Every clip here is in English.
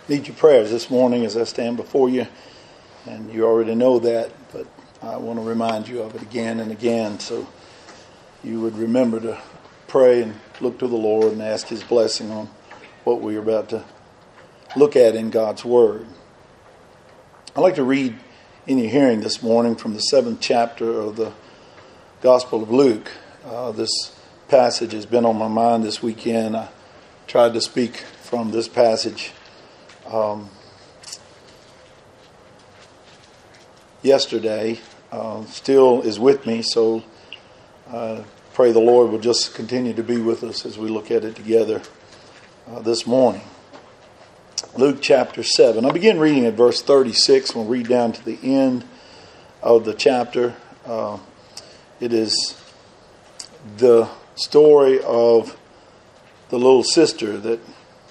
need your prayers this morning as I stand before you. And you already know that, but I want to remind you of it again and again so you would remember to pray and look to the Lord and ask His blessing on what we're about to look at in God's Word. I'd like to read in your hearing this morning from the 7th chapter of the Gospel of Luke. This passage has been on my mind this weekend. I tried to speak from this passage yesterday. Still is with me, so pray the Lord will just continue to be with us as we look at it together this morning. Luke chapter 7. I'll begin reading at verse 36. We'll read down to the end of the chapter. It is the story of the little sister that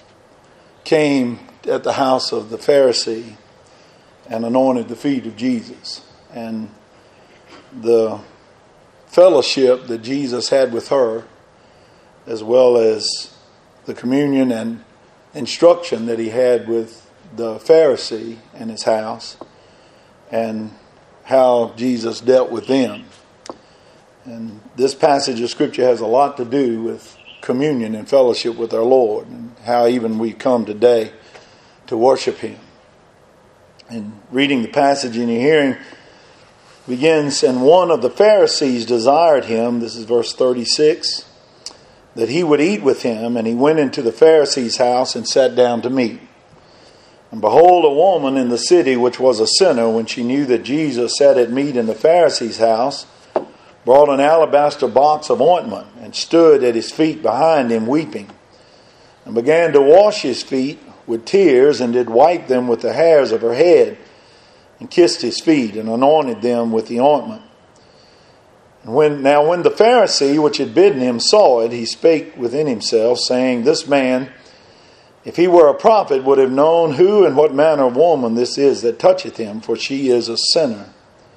came at the house of the Pharisee and anointed the feet of Jesus. And the fellowship that Jesus had with her, as well as the communion and instruction that he had with the Pharisee and his house, and how Jesus dealt with them. And this passage of Scripture has a lot to do with communion and fellowship with our Lord, and how even we come today to worship Him. And reading the passage in your hearing begins, and one of the Pharisees desired him, this is verse 36, that he would eat with him, and he went into the Pharisee's house and sat down to meat. And behold, a woman in the city, which was a sinner, when she knew that Jesus sat at meat in the Pharisee's house, brought an alabaster box of ointment, and stood at his feet behind him weeping, and began to wash his feet with tears, and did wipe them with the hairs of her head, and kissed his feet, and anointed them with the ointment. And when the Pharisee which had bidden him saw it, he spake within himself, saying, This man, if he were a prophet, would have known who and what manner of woman this is that toucheth him, for she is a sinner.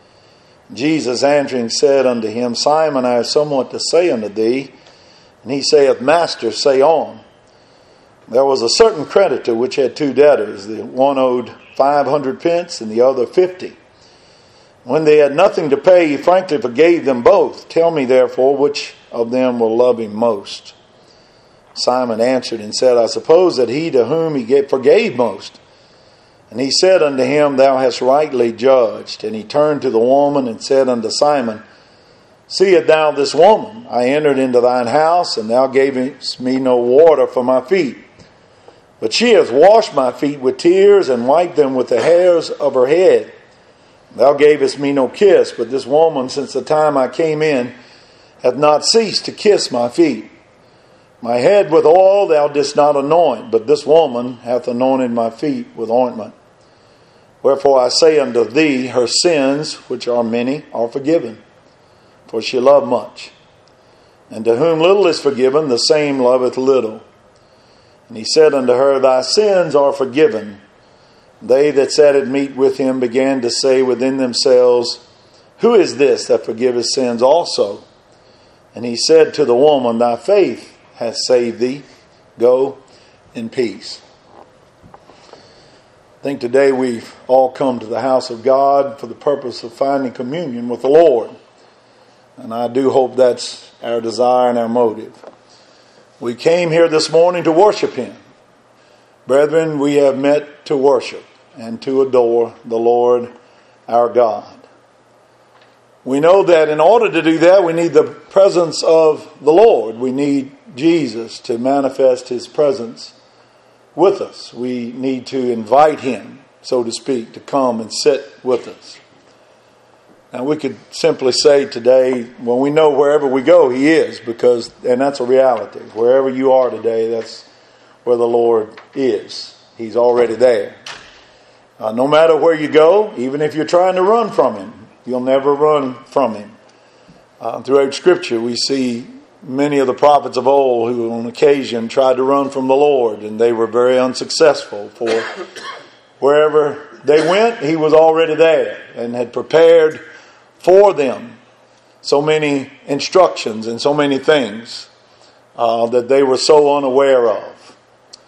Jesus answering said unto him, Simon, I have somewhat to say unto thee. And he saith, Master, say on. There was a certain creditor which had two debtors. The one owed 500 pence and the other 50. When they had nothing to pay, he frankly forgave them both. Tell me therefore which of them will love him most. Simon answered and said, I suppose that he to whom he forgave most. And he said unto him, Thou hast rightly judged. And he turned to the woman and said unto Simon, Seest thou this woman? I entered into thine house, and thou gavest me no water for my feet. But she has washed my feet with tears, and wiped them with the hairs of her head. Thou gavest me no kiss, but this woman, since the time I came in, hath not ceased to kiss my feet. My head with oil thou didst not anoint, but this woman hath anointed my feet with ointment. Wherefore I say unto thee, her sins, which are many, are forgiven, for she loved much. And to whom little is forgiven, the same loveth little. And he said unto her, Thy sins are forgiven. They that sat at meat with him began to say within themselves, Who is this that forgiveth sins also? And he said to the woman, Thy faith hath saved thee. Go in peace. I think today we've all come to the house of God for the purpose of finding communion with the Lord. And I do hope that's our desire and our motive. We came here this morning to worship Him. Brethren, we have met to worship and to adore the Lord our God. We know that in order to do that, we need the presence of the Lord. We need Jesus to manifest His presence with us. We need to invite Him, so to speak, to come and sit with us. Now we could simply say today, well, we know wherever we go, He is, and that's a reality. Wherever you are today, that's where the Lord is. He's already there. No matter where you go, even if you're trying to run from Him, you'll never run from Him. Throughout Scripture, we see many of the prophets of old who on occasion tried to run from the Lord, and they were very unsuccessful. For wherever they went, He was already there and had prepared for them so many instructions and so many things that they were so unaware of.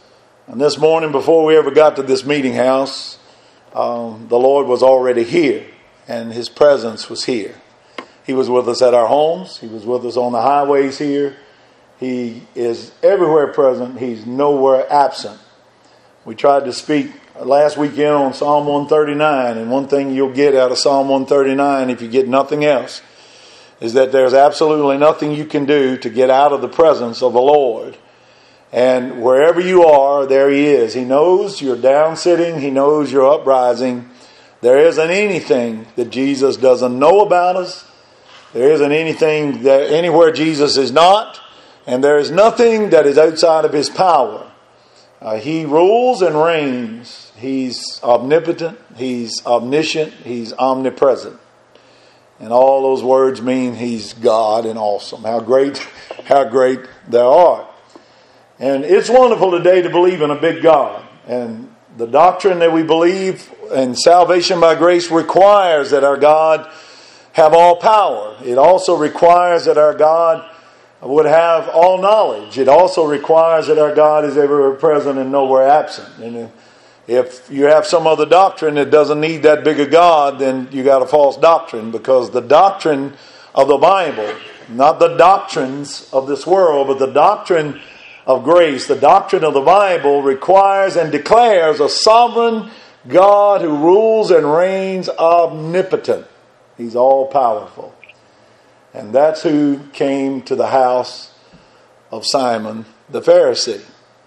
And this morning, before we ever got to this meeting house, the Lord was already here, and His presence was here. He was with us at our homes. He was with us on the highways here. He is everywhere present. He's nowhere absent. We tried to speak last weekend on Psalm 139, and one thing you'll get out of Psalm 139, if you get nothing else, is that there's absolutely nothing you can do to get out of the presence of the Lord. And wherever you are, there He is. He knows you're down sitting. He knows you're uprising. There isn't anything that Jesus doesn't know about us. There isn't anything that anywhere Jesus is not. And there is nothing that is outside of His power. He rules and reigns. He's omnipotent. He's omniscient. He's omnipresent. And all those words mean He's God and awesome. How great Thou art. And it's wonderful today to believe in a big God. And the doctrine that we believe in salvation by grace requires that our God have all power. It also requires that our God would have all knowledge. It also requires that our God is everywhere present and nowhere absent. And if you have some other doctrine that doesn't need that big a God, then you got a false doctrine, because the doctrine of the Bible, not the doctrines of this world, but the doctrine of grace, the doctrine of the Bible, requires and declares a sovereign God who rules and reigns omnipotent. He's all powerful. And that's who came to the house of Simon the Pharisee.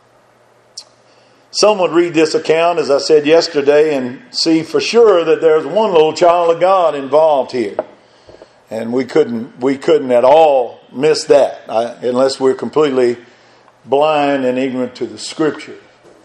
Some would read this account, as I said yesterday, and see for sure that there's one little child of God involved here. And we couldn't at all miss that, unless we're completely blind and ignorant to the Scripture.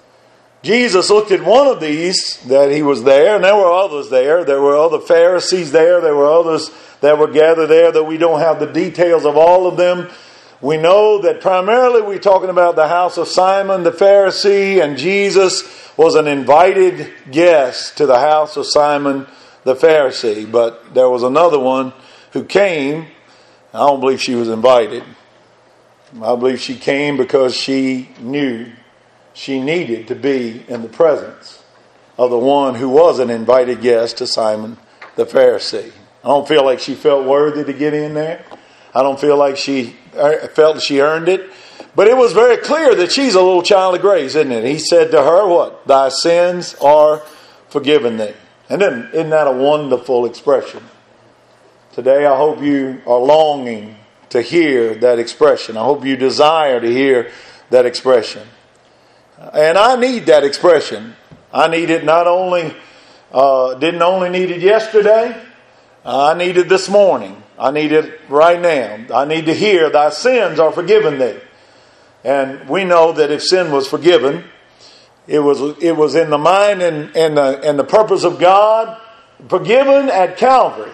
Jesus looked at one of these, that he was there, and there were others there. There were other Pharisees there. There were others that were gathered there, that we don't have the details of all of them. We know that primarily we're talking about the house of Simon the Pharisee, and Jesus was an invited guest to the house of Simon the Pharisee. But there was another one who came. I don't believe she was invited. I believe she came because she knew she needed to be in the presence of the one who was an invited guest to Simon the Pharisee. I don't feel like she felt worthy to get in there. I don't feel like she felt she earned it. But it was very clear that she's a little child of grace, isn't it? He said to her, what? Thy sins are forgiven thee. And then, isn't that a wonderful expression? Today I hope you are longing to hear that expression. I hope you desire to hear that expression. And I need that expression. I need it not only, didn't only need it yesterday. I need it this morning. I need it right now. I need to hear, thy sins are forgiven thee. And we know that if sin was forgiven, it was in the mind and the purpose of God, forgiven at Calvary.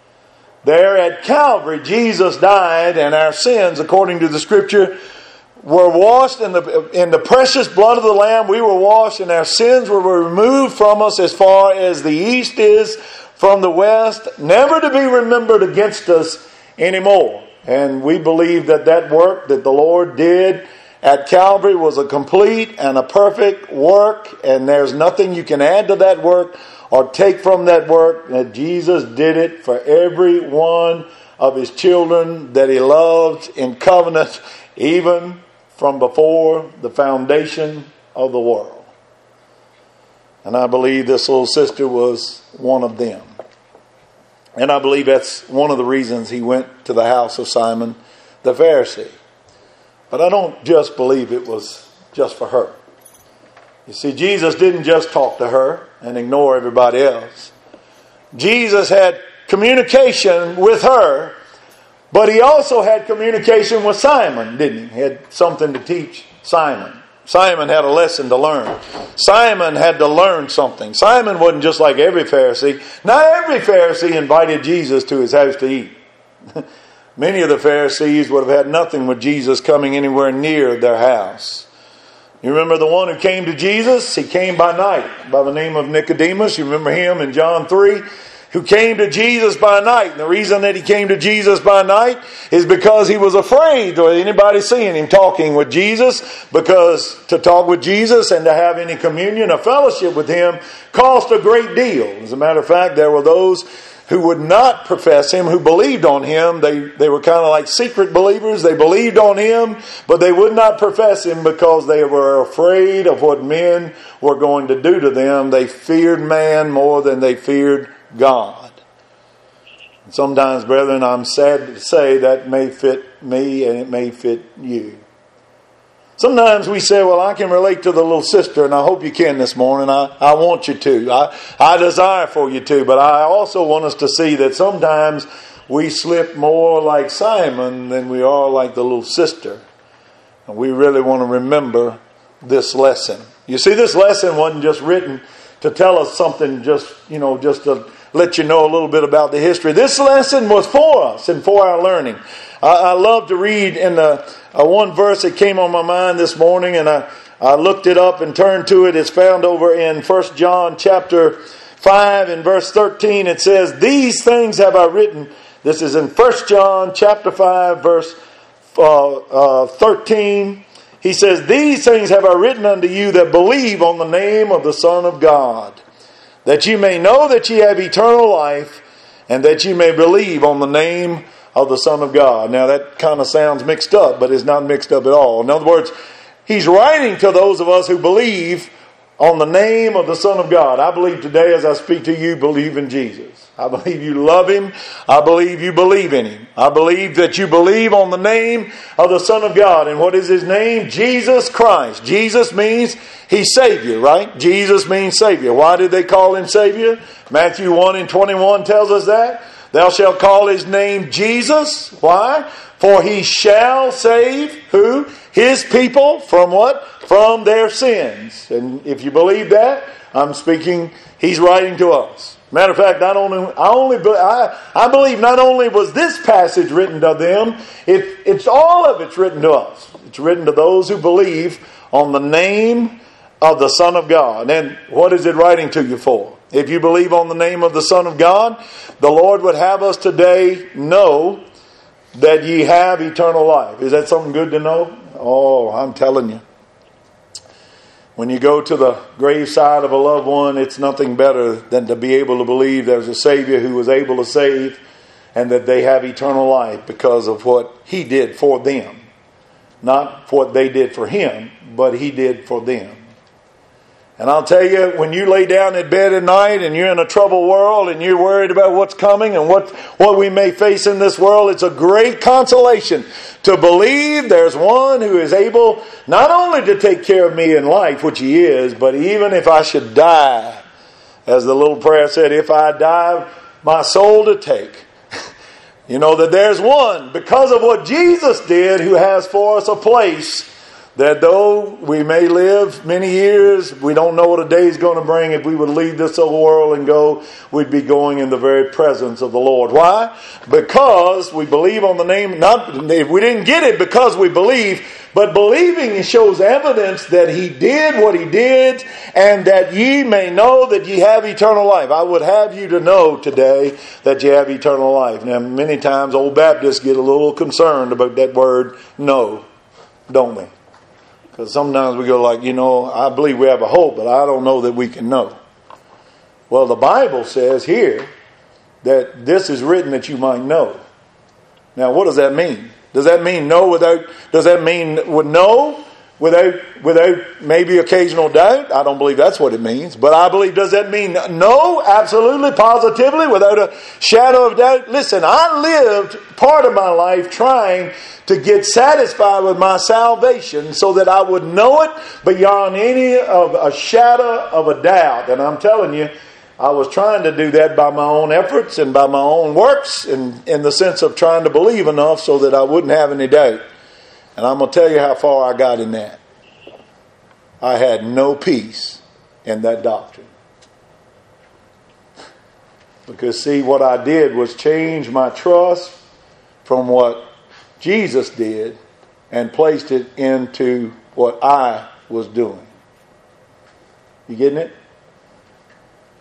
There at Calvary, Jesus died, and our sins, according to the Scripture, were washed in the precious blood of the Lamb. We were washed, and our sins were removed from us as far as the east is from the west, never to be remembered against us anymore. And we believe that work that the Lord did at Calvary was a complete and a perfect work, and there's nothing you can add to that work or take from that work. That Jesus did it for every one of His children that He loved in covenant, even from before the foundation of the world. And I believe this little sister was one of them. And I believe that's one of the reasons He went to the house of Simon the Pharisee. But I don't just believe it was just for her. You see, Jesus didn't just talk to her and ignore everybody else. Jesus had communication with her, but He also had communication with Simon, didn't He? He had something to teach Simon. Simon had a lesson to learn. Simon had to learn something. Simon wasn't just like every Pharisee. Not every Pharisee invited Jesus to his house to eat. Many of the Pharisees would have had nothing with Jesus coming anywhere near their house. You remember the one who came to Jesus? He came by night by the name of Nicodemus. You remember him in John 3, who came to Jesus by night. And the reason that he came to Jesus by night is because he was afraid of anybody seeing him talking with Jesus, because to talk with Jesus and to have any communion or fellowship with him cost a great deal. As a matter of fact, there were those who would not profess him, who believed on him. They were kind of like secret believers. They believed on him, but they would not profess him because they were afraid of what men were going to do to them. They feared man more than they feared God. And sometimes, brethren, I'm sad to say that may fit me and it may fit you. Sometimes we say, well, I can relate to the little sister, and I hope you can this morning. I want you to. I desire for you to. But I also want us to see that sometimes we slip more like Simon than we are like the little sister. And we really want to remember this lesson. You see, this lesson wasn't just written to tell us something, just to let you know a little bit about the history. This lesson was for us and for our learning. I love to read in the one verse that came on my mind this morning, and I looked it up and turned to it. It's found over in 1 John chapter 5 and verse 13. It says, "These things have I written." This is in 1 John chapter 5 verse 13. He says, "These things have I written unto you that believe on the name of the Son of God, that you may know that ye have eternal life, and that you may believe on the name of the Son of God." Now that kind of sounds mixed up, but it's not mixed up at all. In other words, he's writing to those of us who believe on the name of the Son of God. I believe today as I speak to you, believe in Jesus. I believe you love him. I believe you believe in him. I believe that you believe on the name of the Son of God. And what is his name? Jesus Christ. Jesus means he's Savior, right? Jesus means Savior. Why did they call him Savior? Matthew 1 and 21 tells us that. "Thou shalt call his name Jesus." Why? "For he shall save," who? His people from what? From their sins. And if you believe that, I'm speaking, he's writing to us. Matter of fact, I believe not only was this passage written to them, it's all of it's written to us. It's written to those who believe on the name of the Son of God. And what is it writing to you for? If you believe on the name of the Son of God, the Lord would have us today know that ye have eternal life. Is that something good to know? Oh, I'm telling you. When you go to the graveside of a loved one, it's nothing better than to be able to believe there's a Savior who was able to save, and that they have eternal life because of what he did for them. Not what they did for him, but he did for them. And I'll tell you, when you lay down in bed at night and you're in a troubled world and you're worried about what's coming and what we may face in this world, it's a great consolation to believe there's one who is able not only to take care of me in life, which he is, but even if I should die, as the little prayer said, if I die, my soul to take. You know that there's one, because of what Jesus did, who has for us a place that though we may live many years, we don't know what a day is going to bring. If we would leave this old world and go, we'd be going in the very presence of the Lord. Why? Because we believe on the name. Not if we didn't get it because we believe, but believing shows evidence that he did what he did, and that ye may know that ye have eternal life. I would have you to know today that you have eternal life. Now, many times old Baptists get a little concerned about that word "know," don't we? Because sometimes we go like, I believe we have a hope, but I don't know that we can know. Well, the Bible says here that this is written that you might know. Now, what does that mean? Does that mean know without, does that mean would know without maybe occasional doubt? I don't believe that's what it means. But I believe, does that mean no? Absolutely, positively, without a shadow of doubt? Listen, I lived part of my life trying to get satisfied with my salvation so that I would know it beyond any of a shadow of a doubt. And I'm telling you, I was trying to do that by my own efforts and by my own works, in the sense of trying to believe enough so that I wouldn't have any doubt. And I'm going to tell you how far I got in that. I had no peace in that doctrine. Because see, what I did was change my trust from what Jesus did and placed it into what I was doing. You getting it?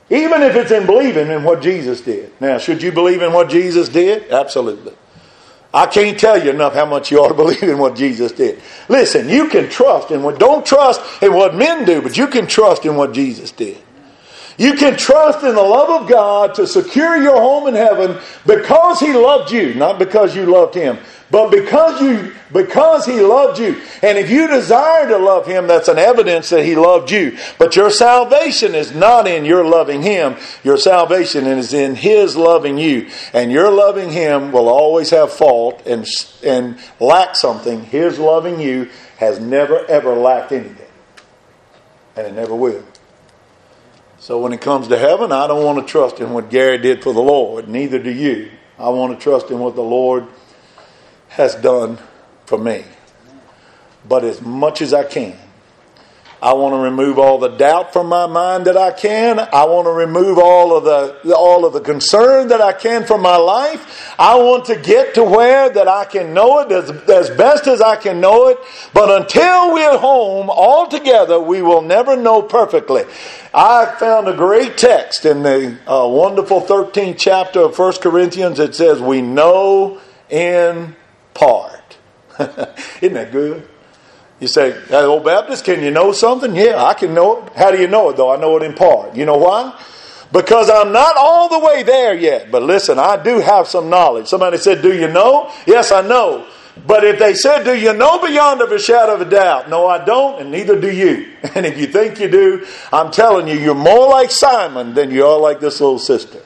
Even if it's in believing in what Jesus did. Now, should you believe in what Jesus did? Absolutely. I can't tell you enough how much you ought to believe in what Jesus did. Listen, you can trust in what, don't trust in what men do, but you can trust in what Jesus did. You can trust in the love of God to secure your home in heaven because He loved you, not because you loved Him, but because He loved you. And if you desire to love Him, that's an evidence that He loved you. But your salvation is not in your loving Him. Your salvation is in His loving you. And your loving Him will always have fault and lack something. His loving you has never ever lacked anything. And it never will. So when it comes to heaven, I don't want to trust in what Gary did for the Lord. Neither do you. I want to trust in what the Lord has done for me. But as much as I can, I want to remove all the doubt from my mind that I can. I want to remove all of the concern that I can from my life. I want to get to where that I can know it as best as I can know it. But until we're home all together, we will never know perfectly. I found a great text in the wonderful 13th chapter of 1 Corinthians. It says, we know in part. Isn't that good? You say, hey, old Baptist, can you know something? Yeah, I can know it. How do you know it, though? I know it in part. You know why? Because I'm not all the way there yet. But listen, I do have some knowledge. Somebody said, do you know? Yes, I know. But if they said, do you know beyond of a shadow of a doubt? No, I don't, and neither do you. And if you think you do, I'm telling you, you're more like Simon than you are like this little sister.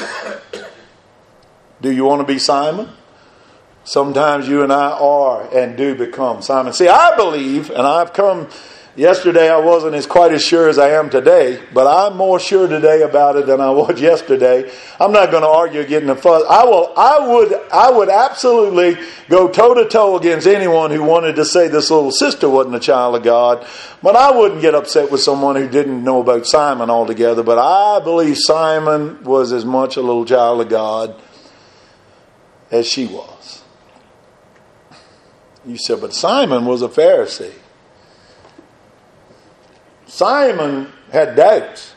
Do you want to be Simon? Sometimes you and I are and do become Simon. See, I believe, and I've come, yesterday I wasn't quite as sure as I am today, but I'm more sure today about it than I was yesterday. I'm not going to argue getting a fuss. I would absolutely go toe-to-toe against anyone who wanted to say this little sister wasn't a child of God, but I wouldn't get upset with someone who didn't know about Simon altogether. But I believe Simon was as much a little child of God as she was. You said, but Simon was a Pharisee. Simon had doubts.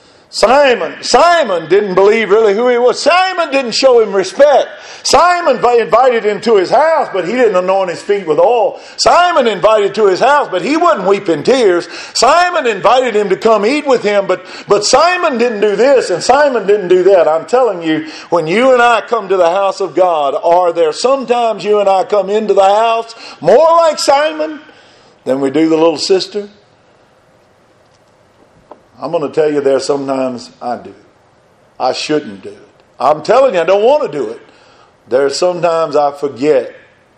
Simon didn't believe really who he was. Simon didn't show him respect. Simon invited him to his house, but he didn't anoint his feet with oil. Simon invited to his house, but he wouldn't weep in tears. Simon invited him to come eat with him, but Simon didn't do this and Simon didn't do that. I'm telling you, when you and I come to the house of God, are there sometimes you and I come into the house more like Simon than we do the little sister? I'm going to tell you there sometimes I do. I shouldn't do it. I'm telling you, I don't want to do it. There's sometimes I forget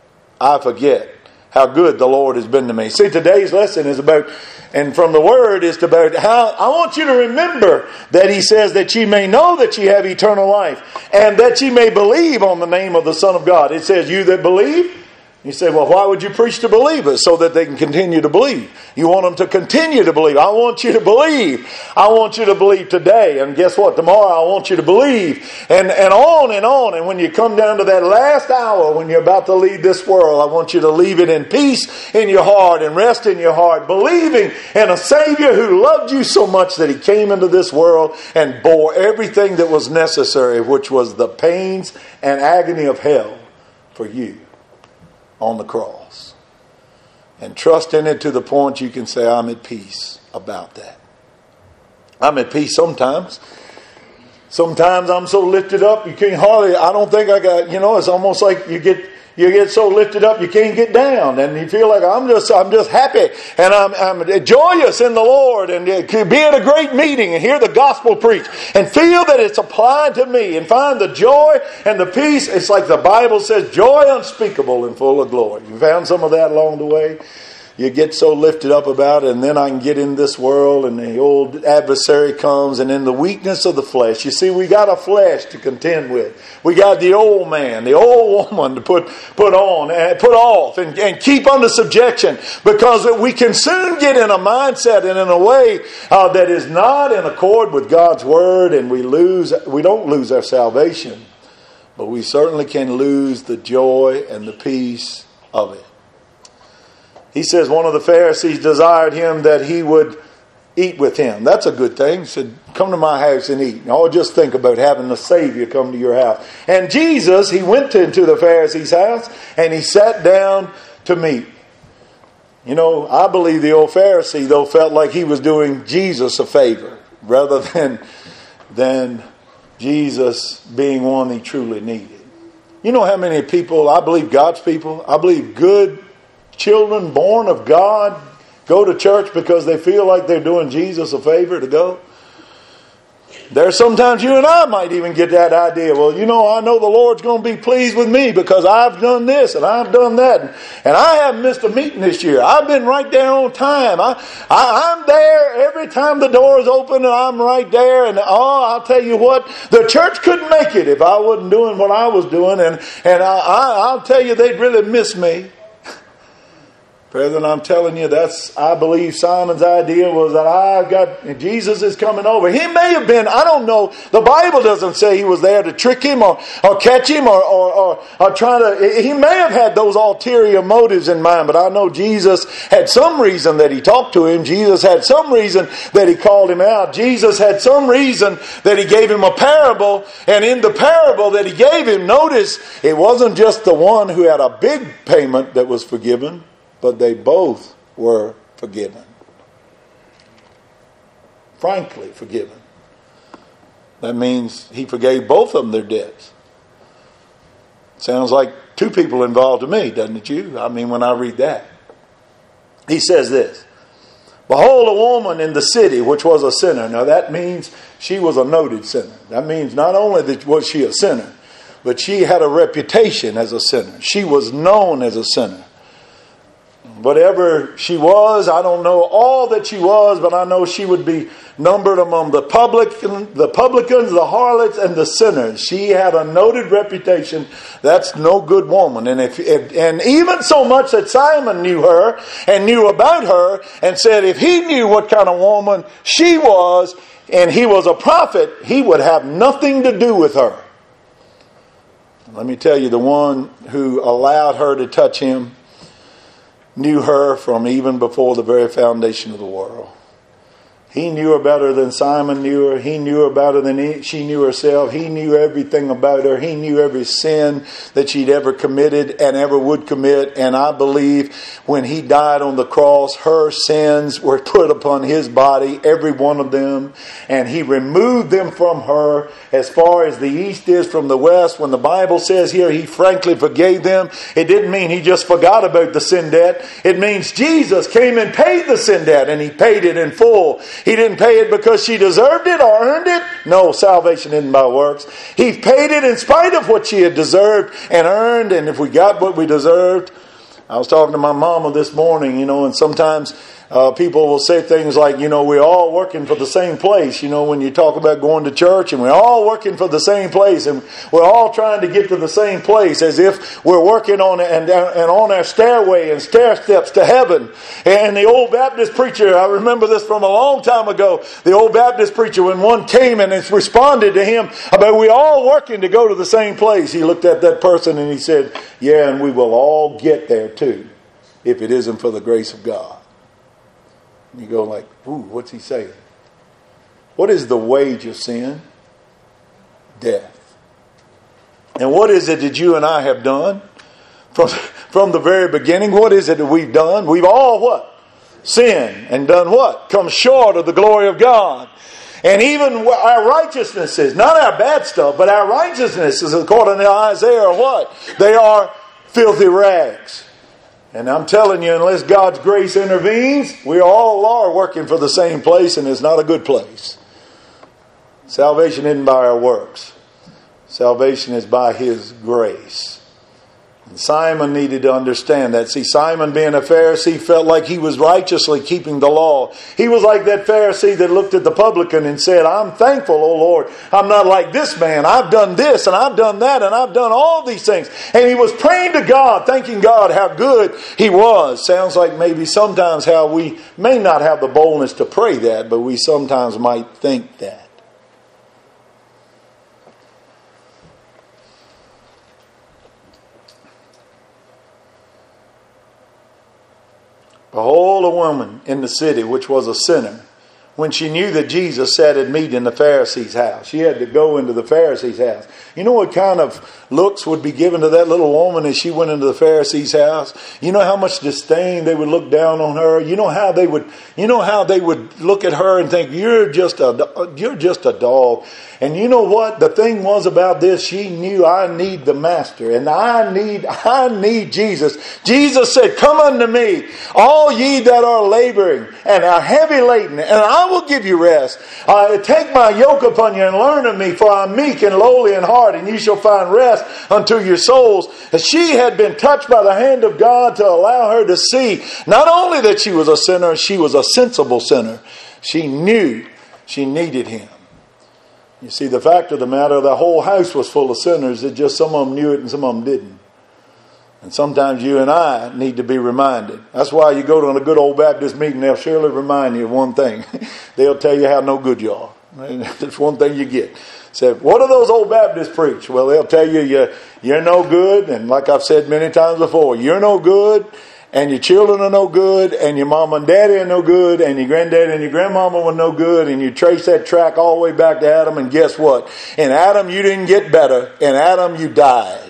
how good the Lord has been to me. See, today's lesson is about, and from the Word is about how, I want you to remember that He says that ye may know that ye have eternal life, and that ye may believe on the name of the Son of God. It says, you that believe. You say, well, why would you preach to believers? So that they can continue to believe. You want them to continue to believe. I want you to believe. I want you to believe today. And guess what? Tomorrow I want you to believe. And on and on. And when you come down to that last hour, when you're about to leave this world, I want you to leave it in peace in your heart and rest in your heart, believing in a Savior who loved you so much that He came into this world and bore everything that was necessary, which was the pains and agony of hell for you on the cross. And trust in it to the point you can say, I'm at peace about that. I'm at peace sometimes. Sometimes I'm so lifted up you can't hardly, I don't think I got, it's almost like you get so lifted up you can't get down, and you feel like I'm just happy and I'm joyous in the Lord, and to be at a great meeting and hear the gospel preached and feel that it's applied to me and find the joy and the peace. It's like the Bible says, joy unspeakable and full of glory. You found some of that along the way? You get so lifted up about it, and then I can get in this world, and the old adversary comes, and in the weakness of the flesh. You see, we got a flesh to contend with. We got the old man, the old woman to put on, and put off, and keep under subjection, because we can soon get in a mindset and in a way that is not in accord with God's word, and we don't lose our salvation, but we certainly can lose the joy and the peace of it. He says one of the Pharisees desired him that he would eat with him. That's a good thing. He said, come to my house and eat. Oh, just think about having the Savior come to your house. And Jesus, he went into the Pharisee's house and he sat down to meat. You know, I believe the old Pharisee, though, felt like he was doing Jesus a favor rather than Jesus being one he truly needed. You know how many people, I believe God's people, I believe good children born of God go to church because they feel like they're doing Jesus a favor to go? There's sometimes you and I might even get that idea. Well, you know, I know the Lord's going to be pleased with me because I've done this and I've done that. And I haven't missed a meeting this year. I've been right there on time. I'm there every time the doors open and I'm right there. And I'll tell you what, the church couldn't make it if I wasn't doing what I was doing. And I'll tell you, they'd really miss me. Brethren, I'm telling you, I believe Simon's idea was that Jesus is coming over. He may have been, I don't know, the Bible doesn't say he was there to trick him or catch him or try to, he may have had those ulterior motives in mind, but I know Jesus had some reason that he talked to him. Jesus had some reason that he called him out. Jesus had some reason that he gave him a parable, and in the parable that he gave him, notice, it wasn't just the one who had a big payment that was forgiven, but they both were forgiven. Frankly forgiven. That means he forgave both of them their debts. Sounds like two people involved to me, doesn't it you? I mean, when I read that. He says this, behold, a woman in the city which was a sinner. Now that means she was a noted sinner. That means not only that was she a sinner, but she had a reputation as a sinner. She was known as a sinner. Whatever she was, I don't know all that she was, but I know she would be numbered among the publicans, the harlots, and the sinners. She had a noted reputation. That's no good woman. And and even so much that Simon knew her and knew about her and said if he knew what kind of woman she was and he was a prophet, he would have nothing to do with her. Let me tell you, the one who allowed her to touch him knew her from even before the very foundation of the world. He knew her better than Simon knew her. He knew her better than she knew herself. He knew everything about her. He knew every sin that she'd ever committed and ever would commit. And I believe when he died on the cross, her sins were put upon his body, every one of them. And he removed them from her as far as the east is from the west. When the Bible says here he frankly forgave them, it didn't mean he just forgot about the sin debt. It means Jesus came and paid the sin debt, and he paid it in full. He didn't pay it because she deserved it or earned it. No, salvation isn't by works. He paid it in spite of what she had deserved and earned. And if we got what we deserved, I was talking to my mama this morning, and sometimes people will say things like, we're all working for the same place. When you talk about going to church and we're all working for the same place and we're all trying to get to the same place as if we're working on it and on our stairway and stair steps to heaven. And the old Baptist preacher, I remember this from a long time ago, the old Baptist preacher, when one came and responded to him about we're all working to go to the same place, he looked at that person and he said, yeah, and we will all get there too if it isn't for the grace of God. You go like, ooh, what's he saying? What is the wage of sin? Death. And what is it that you and I have done from the very beginning? What is it that we've done? We've all what? Sinned and done what? Come short of the glory of God. And even our righteousnesses, not our bad stuff, but our righteousnesses, according to Isaiah, are what? They are filthy rags. And I'm telling you, unless God's grace intervenes, we all are working for the same place, and it's not a good place. Salvation isn't by our works. Salvation is by His grace. And Simon needed to understand that. See, Simon, being a Pharisee, felt like he was righteously keeping the law. He was like that Pharisee that looked at the publican and said, I'm thankful, O Lord, I'm not like this man. I've done this and I've done that and I've done all these things. And he was praying to God, thanking God how good He was. Sounds like maybe sometimes how we may not have the boldness to pray that, but we sometimes might think that. Behold, a woman in the city which was a sinner. when she knew that Jesus sat at meat in the Pharisee's house. She had to go into the Pharisee's house. You know what kind of looks would be given to that little woman as she went into the Pharisee's house? You know how much disdain they would look down on her? You know how they would look at her and think, you're just a dog. And you know what? The thing was about this, she knew, I need the Master, and I need Jesus. Jesus said, come unto me, all ye that are laboring and are heavy laden, and I will give you rest. Take my yoke upon you and learn of me, for I am meek and lowly in heart, and ye shall find rest unto your souls. She had been touched by the hand of God to allow her to see not only that she was a sinner, she was a sensible sinner. She knew she needed Him. You see, the fact of the matter, the whole house was full of sinners. It just some of them knew it and some of them didn't. And sometimes you and I need to be reminded. That's why you go to a good old Baptist meeting, they'll surely remind you of one thing. They'll tell you how no good you are. That's one thing you get. Say, what do those old Baptists preach? Well, they'll tell you you're no good. And like I've said many times before, you're no good. And your children are no good, and your mama and daddy are no good, and your granddaddy and your grandmama were no good, and you trace that track all the way back to Adam, and guess what? In Adam you didn't get better. In Adam you died.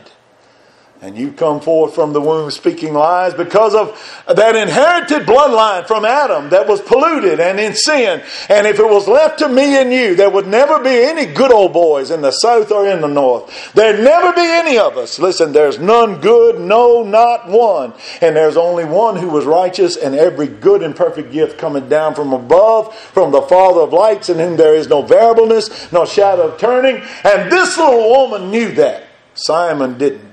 And you come forth from the womb speaking lies because of that inherited bloodline from Adam that was polluted and in sin. And if it was left to me and you, there would never be any good old boys in the south or in the north. There'd never be any of us. Listen, there's none good, no, not one. And there's only one who was righteous, and every good and perfect gift coming down from above, from the Father of lights, in whom there is no variableness, no shadow of turning. And this little woman knew that. Simon didn't.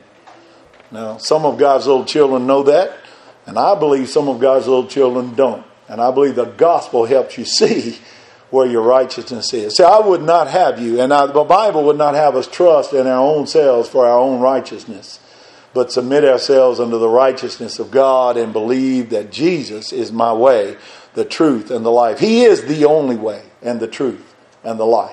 Now, some of God's little children know that, and I believe some of God's little children don't. And I believe the gospel helps you see where your righteousness is. See, I would not have you, and the Bible would not have us trust in our own selves for our own righteousness, but submit ourselves unto the righteousness of God and believe that Jesus is my way, the truth, and the life. He is the only way and the truth and the life.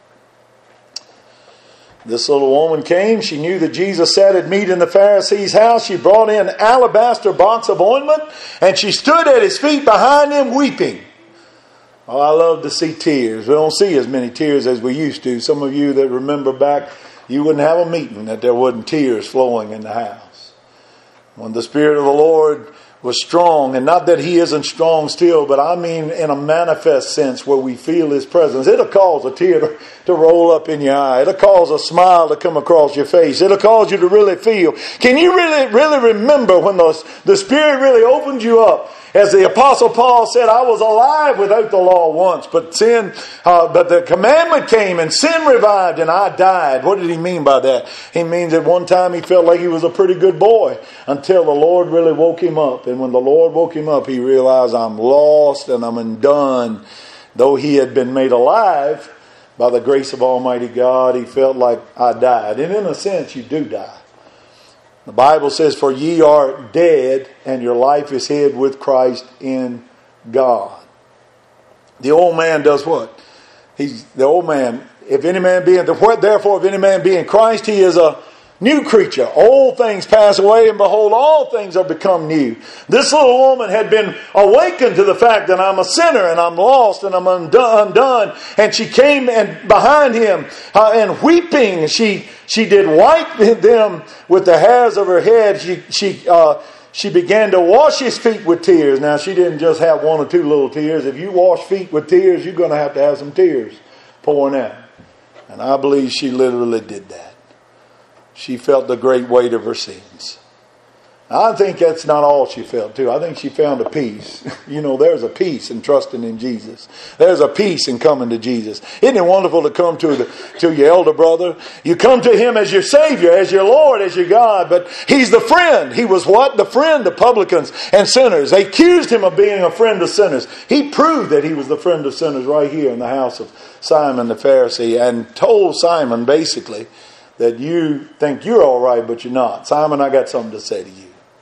This little woman came. She knew that Jesus sat at meat in the Pharisee's house. She brought in an alabaster box of ointment, and she stood at his feet behind him weeping. Oh, I love to see tears. We don't see as many tears as we used to. Some of you that remember back, you wouldn't have a meeting that there wasn't tears flowing in the house. When the Spirit of the Lord was strong, and not that He isn't strong still, but I mean in a manifest sense where we feel His presence. It'll cause a tear to roll up in your eye. It'll cause a smile to come across your face. It'll cause you to really feel. Can you really remember when the Spirit really opened you up? As the Apostle Paul said, I was alive without the law once, but the commandment came and sin revived and I died. What did he mean by that? He means at one time he felt like he was a pretty good boy until the Lord really woke him up. And when the Lord woke him up, he realized, I'm lost and I'm undone. Though he had been made alive by the grace of Almighty God, he felt like I died. And in a sense, you do die. The Bible says, for ye are dead, and your life is hid with Christ in God. The old man does what? The old man, if any man be in Christ, he is a new creature. Old things pass away, and behold, all things are become new. This little woman had been awakened to the fact that I'm a sinner, and I'm lost, and I'm undone. And she came and behind him, and weeping, she did wipe them with the hairs of her head. She began to wash his feet with tears. Now, she didn't just have one or two little tears. If you wash feet with tears, you're going to have some tears pouring out. And I believe she literally did that. She felt the great weight of her sins. I think that's not all she felt too. I think she found a peace. You know, there's a peace in trusting in Jesus. There's a peace in coming to Jesus. Isn't it wonderful to come to your elder brother? You come to him as your Savior, as your Lord, as your God, but he's the friend. He was what? The friend of publicans and sinners. They accused him of being a friend of sinners. He proved that he was the friend of sinners right here in the house of Simon the Pharisee, and told Simon basically that you think you're all right, but you're not. Simon, I got something to say to you.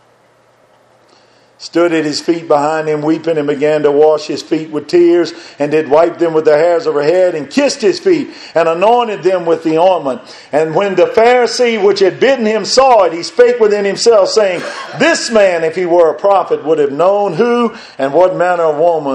Stood at his feet behind him, weeping, and began to wash his feet with tears, and did wipe them with the hairs of her head, and kissed his feet, and anointed them with the ointment. And when the Pharisee which had bidden him saw it, he spake within himself, saying, this man, if he were a prophet, would have known who and what manner of woman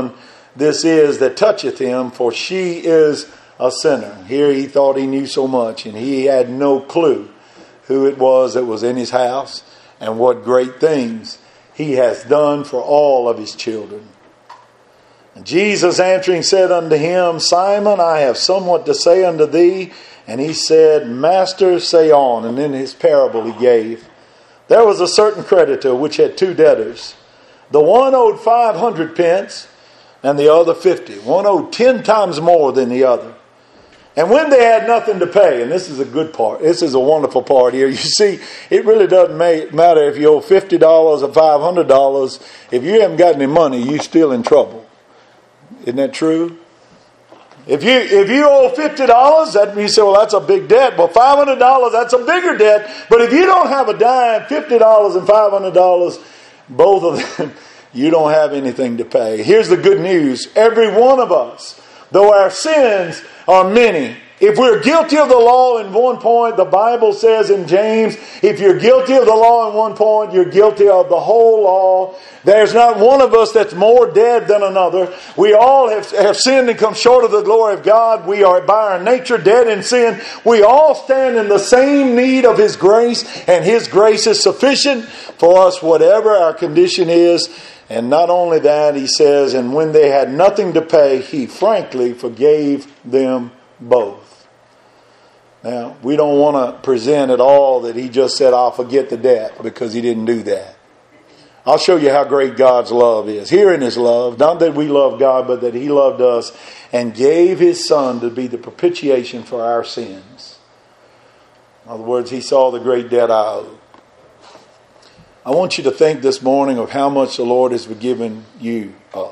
this is that toucheth him, for she is a sinner. Here he thought he knew so much, and he had no clue who it was that was in his house and what great things he hath done for all of his children. And Jesus answering said unto him, Simon, I have somewhat to say unto thee. And he said, Master, say on. And in his parable he gave, there was a certain creditor which had 2 debtors. The one owed 500 pence, and the other 50. One owed 10 times more than the other. And when they had nothing to pay, and this is a good part, this is a wonderful part here. You see, it really doesn't matter if you owe $50 or $500. If you haven't got any money, you're still in trouble. Isn't that true? If you owe $50, that you say, well, that's a big debt. Well, $500, that's a bigger debt. But if you don't have a dime, $50 and $500, both of them, you don't have anything to pay. Here's the good news. Every one of us, though our sins are many, if we're guilty of the law in one point, the Bible says in James, if you're guilty of the law in one point, you're guilty of the whole law. There's not one of us that's more dead than another. We all have sinned and come short of the glory of God. We are by our nature dead in sin. We all stand in the same need of His grace, and His grace is sufficient for us, whatever our condition is. And not only that, he says, and when they had nothing to pay, He frankly forgave them both. Now, we don't want to present at all that He just said, I'll forget the debt, because He didn't do that. I'll show you how great God's love is. Here in His love, not that we love God, but that He loved us and gave His Son to be the propitiation for our sins. In other words, He saw the great debt I owe. I want you to think this morning of how much the Lord has forgiven you of.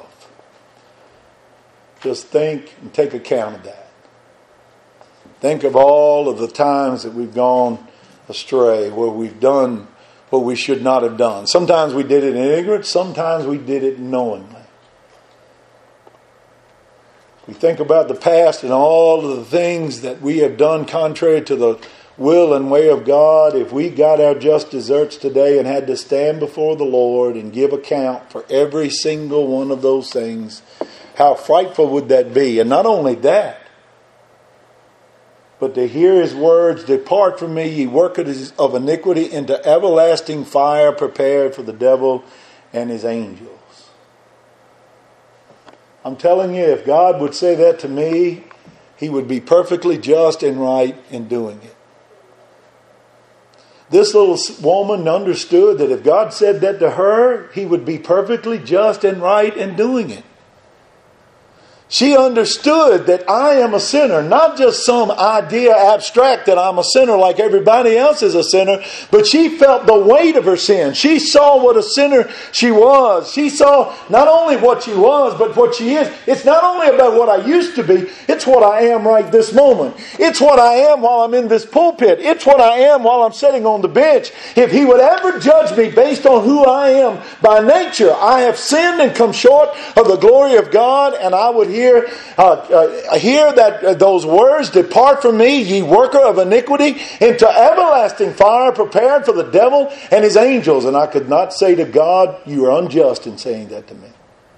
Just think and take account of that. Think of all of the times that we've gone astray, where we've done what we should not have done. Sometimes we did it in ignorance, sometimes we did it knowingly. We think about the past and all of the things that we have done contrary to the will and way of God. If we got our just deserts today and had to stand before the Lord and give account for every single one of those things, how frightful would that be? And not only that, but to hear His words, depart from me, ye workers of iniquity, into everlasting fire prepared for the devil and his angels. I'm telling you, if God would say that to me, He would be perfectly just and right in doing it. This little woman understood that if God said that to her, He would be perfectly just and right in doing it. She understood that I am a sinner, not just some idea abstract that I'm a sinner like everybody else is a sinner, but she felt the weight of her sin. She saw what a sinner she was. She saw not only what she was, but what she is. It's not only about what I used to be, it's what I am right this moment. It's what I am while I'm in this pulpit. It's what I am while I'm sitting on the bench. If He would ever judge me based on who I am by nature, I have sinned and come short of the glory of God, and I would hear that those words, depart from me, ye worker of iniquity, into everlasting fire prepared for the devil and his angels. And I could not say to God, you are unjust in saying that to me.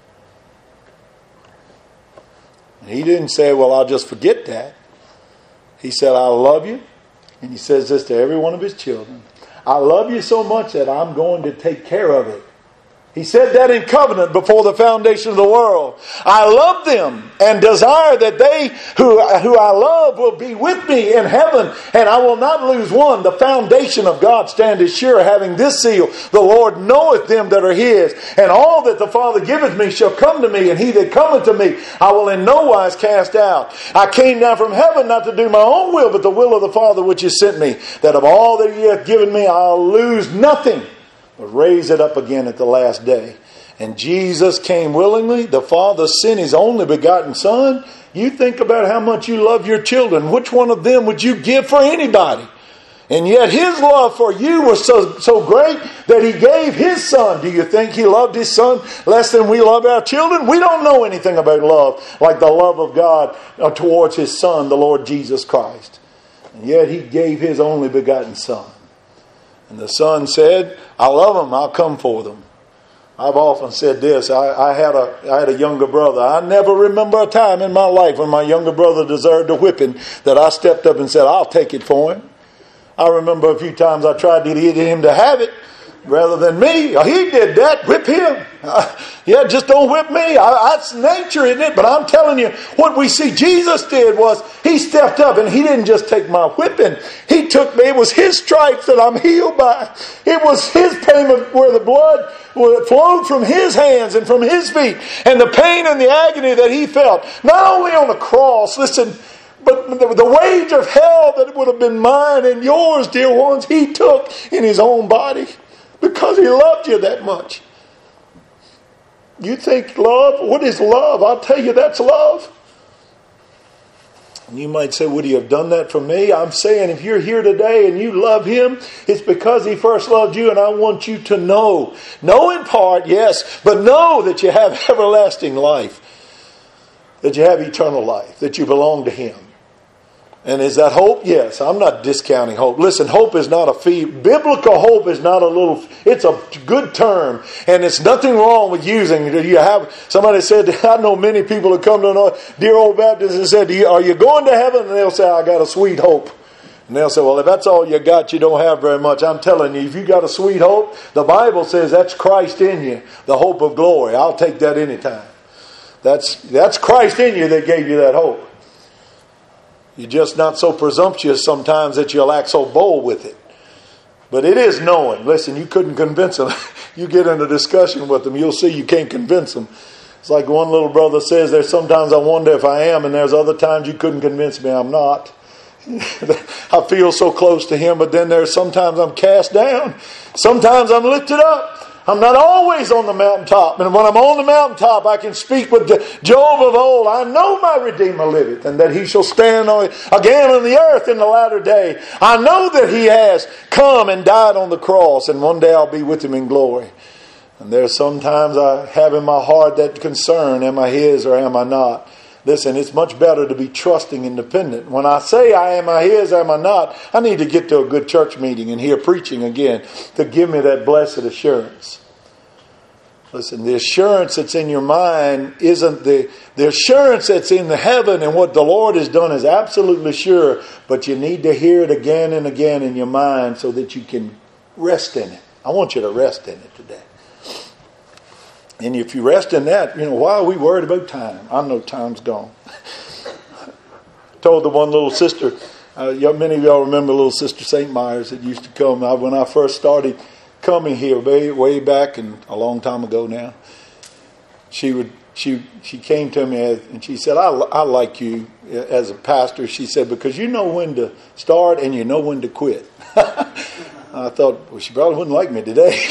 And He didn't say, well, I'll just forget that. He said, I love you. And He says this to every one of His children. I love you so much that I'm going to take care of it. He said that in covenant before the foundation of the world. I love them and desire that they who I love will be with me in heaven, and I will not lose one. The foundation of God standeth sure, having this seal: the Lord knoweth them that are His, and all that the Father giveth me shall come to me, and he that cometh to me I will in no wise cast out. I came down from heaven not to do my own will, but the will of the Father which has sent me, that of all that He hath given me I'll lose nothing, but raise it up again at the last day. And Jesus came willingly. The Father sent His only begotten Son. You think about how much you love your children. Which one of them would you give for anybody? And yet His love for you was so great that He gave His Son. Do you think He loved His Son less than we love our children? We don't know anything about love like the love of God towards His Son, the Lord Jesus Christ. And yet He gave His only begotten Son. And the Son said, I love them, I'll come for them. I've often said this. I had a younger brother. I never remember a time in my life when my younger brother deserved a whipping that I stepped up and said, I'll take it for him. I remember a few times I tried to get him to have it rather than me. He did that. Whip him. Yeah, just don't whip me. That's nature, isn't it? But I'm telling you, what we see Jesus did was he stepped up and he didn't just take my whipping. He took me. It was his stripes that I'm healed by. It was his payment where the blood flowed from his hands and from his feet. And the pain and the agony that he felt, not only on the cross, listen, but the wage of hell that would have been mine and yours, dear ones, he took in his own body because he loved you that much. You think love? What is love? I'll tell you, that's love. And you might say, would he have done that for me? I'm saying if you're here today and you love him, it's because he first loved you, and I want you to know. Know in part, yes, but know that you have everlasting life, that you have eternal life, that you belong to him. And is that hope? Yes. I'm not discounting hope. Listen, hope is not a fee. Biblical hope is not a little, it's a good term. And it's nothing wrong with using it. You have, somebody said, I know many people who come to dear old Baptists and said, are you going to heaven? And they'll say, I got a sweet hope. And they'll say, well, if that's all you got, you don't have very much. I'm telling you, if you got a sweet hope, the Bible says that's Christ in you, the hope of glory. I'll take that anytime. That's Christ in you that gave you that hope. You're just not so presumptuous sometimes that you'll act so bold with it. But it is knowing. Listen, you couldn't convince them. You get in a discussion with them, you'll see you can't convince them. It's like one little brother says, there's sometimes I wonder if I am, and there's other times you couldn't convince me I'm not. I feel so close to him, but then there's sometimes I'm cast down. Sometimes I'm lifted up. I'm not always on the mountaintop. And when I'm on the mountaintop, I can speak with Job of old. I know my Redeemer liveth, and that he shall stand again on the earth in the latter day. I know that he has come and died on the cross, and one day I'll be with him in glory. And there's sometimes I have in my heart that concern, am I his or am I not? Listen, it's much better to be trusting and dependent. When I say am I his, am I not, I need to get to a good church meeting and hear preaching again to give me that blessed assurance. Listen, the assurance that's in your mind isn't the assurance that's in the heaven, and what the Lord has done is absolutely sure, but you need to hear it again and again in your mind so that you can rest in it. I want you to rest in it today. And if you rest in that, why are we worried about time? I know time's gone. Told the one little sister, many of y'all remember little Sister St. Myers that used to come. When I first started coming here way back and a long time ago now, she came to me and she said, I like you as a pastor. She said, because you know when to start and you know when to quit. I thought, well, she probably wouldn't like me today.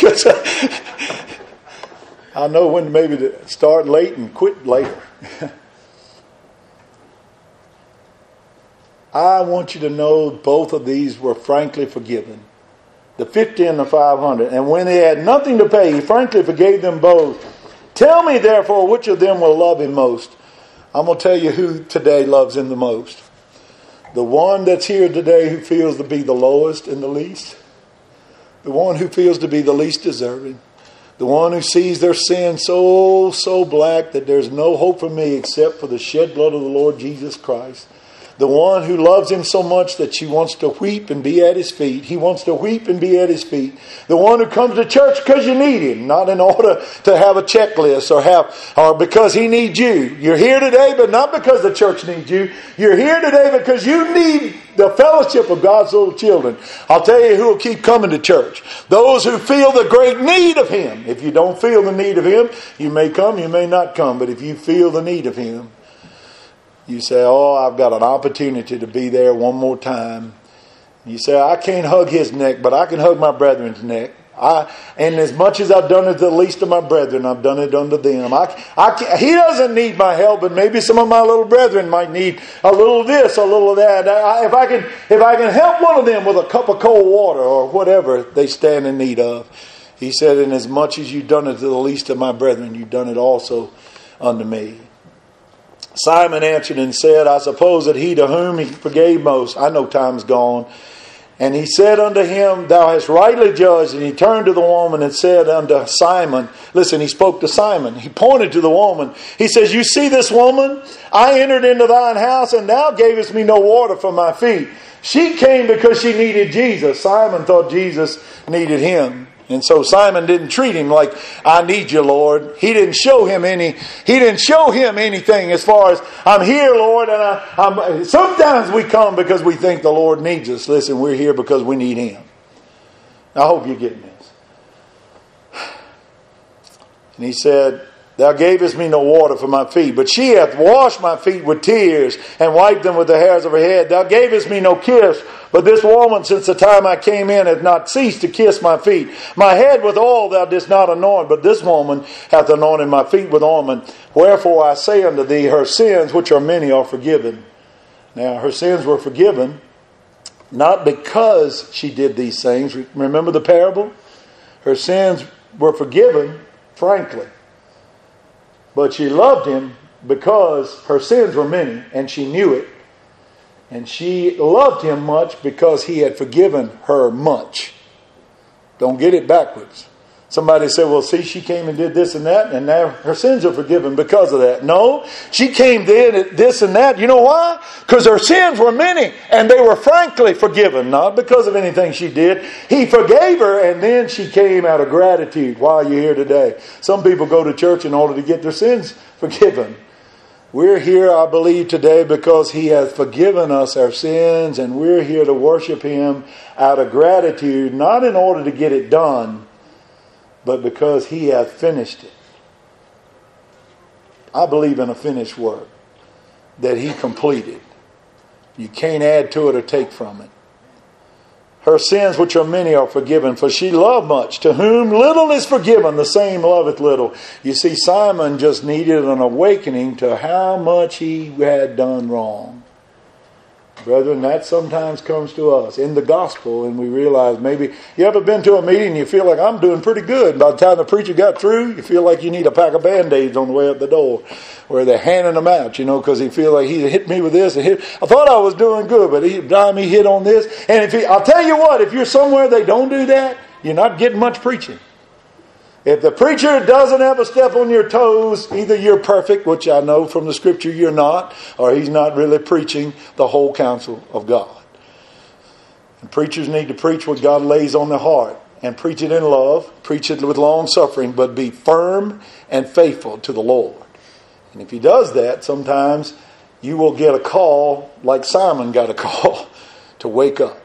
I know when maybe to start late and quit later. I want you to know both of these were frankly forgiven. The 50 and the 500. And when they had nothing to pay, he frankly forgave them both. Tell me, therefore, which of them will love him most. I'm going to tell you who today loves him the most. The one that's here today who feels to be the lowest and the least. The one who feels to be the least deserving. The one who sees their sin so black that there's no hope for me except for the shed blood of the Lord Jesus Christ. The one who loves him so much that she wants to weep and be at his feet. He wants to weep and be at his feet. The one who comes to church because you need him, not in order to have a checklist or because he needs you. You're here today, but not because the church needs you. You're here today because you need the fellowship of God's little children. I'll tell you who will keep coming to church. Those who feel the great need of him. If you don't feel the need of him, you may come, you may not come. But if you feel the need of him, you say, I've got an opportunity to be there one more time. You say, I can't hug his neck, but I can hug my brethren's neck. And as much as I've done it to the least of my brethren, I've done it unto them. He doesn't need my help, but maybe some of my little brethren might need a little of this, a little of that. If I can help one of them with a cup of cold water or whatever they stand in need of. He said, and as much as you've done it to the least of my brethren, you've done it also unto me. Simon answered and said, I suppose that he to whom he forgave most. I know time's gone. And he said unto him, Thou hast rightly judged. And he turned to the woman and said unto Simon, listen, he spoke to Simon. He pointed to the woman. He says, You see this woman? I entered into thine house, and thou gavest me no water for my feet. She came because she needed Jesus. Simon thought Jesus needed him. And so Simon didn't treat him like, I need you, Lord. He didn't show him anything as far as, I'm here, Lord. And sometimes we come because we think the Lord needs us. Listen, we're here because we need Him. I hope you're getting this. And he said, Thou gavest me no water for my feet, but she hath washed my feet with tears and wiped them with the hairs of her head. Thou gavest me no kiss, but this woman, since the time I came in, hath not ceased to kiss my feet. My head with oil thou didst not anoint, but this woman hath anointed my feet with ointment. Wherefore I say unto thee, her sins, which are many, are forgiven. Now, her sins were forgiven, not because she did these things. Remember the parable? Her sins were forgiven, frankly. But she loved him because her sins were many, and she knew it. And she loved him much because he had forgiven her much. Don't get it backwards. Somebody said, well, see, she came and did this and that, and now her sins are forgiven because of that. No, she came did this and that. You know why? Because her sins were many, and they were frankly forgiven, not because of anything she did. He forgave her, and then she came out of gratitude. Why are you here today? Some people go to church in order to get their sins forgiven. We're here, I believe, today because He has forgiven us our sins, and we're here to worship Him out of gratitude, not in order to get it done, but because He hath finished it. I believe in a finished work that He completed. You can't add to it or take from it. Her sins, which are many, are forgiven, for she loved much. To whom little is forgiven, the same loveth little. You see, Simon just needed an awakening to how much he had done wrong. Brethren, that sometimes comes to us in the gospel, and we realize maybe, you ever been to a meeting and you feel like I'm doing pretty good. By the time the preacher got through, you feel like you need a pack of Band-Aids on the way up the door, where they're handing them out, because he feel like he hit me with this and hit. I thought I was doing good, but he hit on this. And I'll tell you what, if you're somewhere they don't do that, you're not getting much preaching. If the preacher doesn't have a step on your toes, either you're perfect, which I know from the scripture you're not, or he's not really preaching the whole counsel of God. And preachers need to preach what God lays on their heart, and preach it in love, preach it with long suffering, but be firm and faithful to the Lord. And if he does that, sometimes you will get a call like Simon got a call to wake up.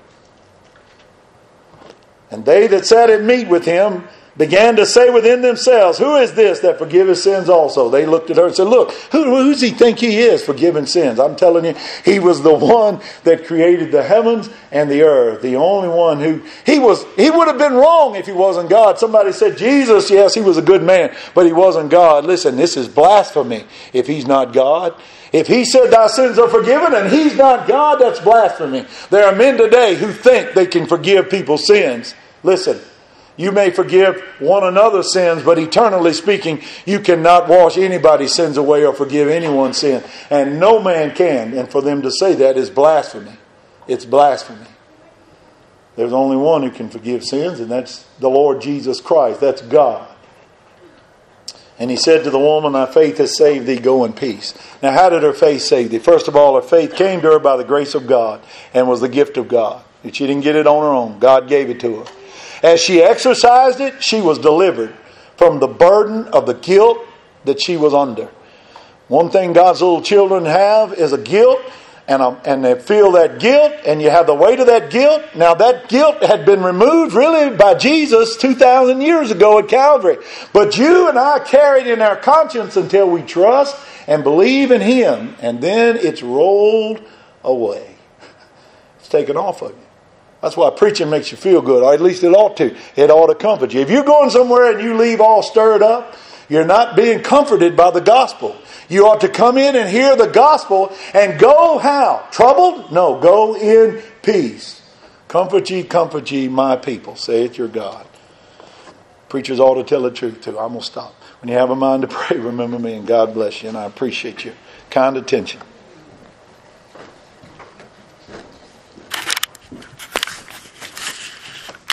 And they that sat at meat with him began to say within themselves, Who is this that forgiveth sins also? They looked at her and said, Look, who does he think he is, forgiving sins? I'm telling you, he was the one that created the heavens and the earth. The only one he would have been wrong if he wasn't God. Somebody said, Jesus, yes, he was a good man, but he wasn't God. Listen, this is blasphemy if he's not God. If he said thy sins are forgiven and he's not God, that's blasphemy. There are men today who think they can forgive people's sins. Listen, you may forgive one another's sins, but eternally speaking, you cannot wash anybody's sins away or forgive anyone's sin. And no man can. And for them to say that is blasphemy. It's blasphemy. There's only one who can forgive sins, and that's the Lord Jesus Christ. That's God. And he said to the woman, Thy faith has saved thee, go in peace. Now, how did her faith save thee? First of all, her faith came to her by the grace of God and was the gift of God. She didn't get it on her own. God gave it to her. As she exercised it, she was delivered from the burden of the guilt that she was under. One thing God's little children have is a guilt, and they feel that guilt, and you have the weight of that guilt. Now that guilt had been removed really by Jesus 2,000 years ago at Calvary. But you and I carry it in our conscience until we trust and believe in Him, and then it's rolled away. It's taken off of you. That's why preaching makes you feel good, or at least it ought to. It ought to comfort you. If you're going somewhere and you leave all stirred up, you're not being comforted by the gospel. You ought to come in and hear the gospel and go how? Troubled? No, go in peace. Comfort ye, my people, saith your God. Preachers ought to tell the truth too. I'm going to stop. When you have a mind to pray, remember me, and God bless you. And I appreciate your kind attention.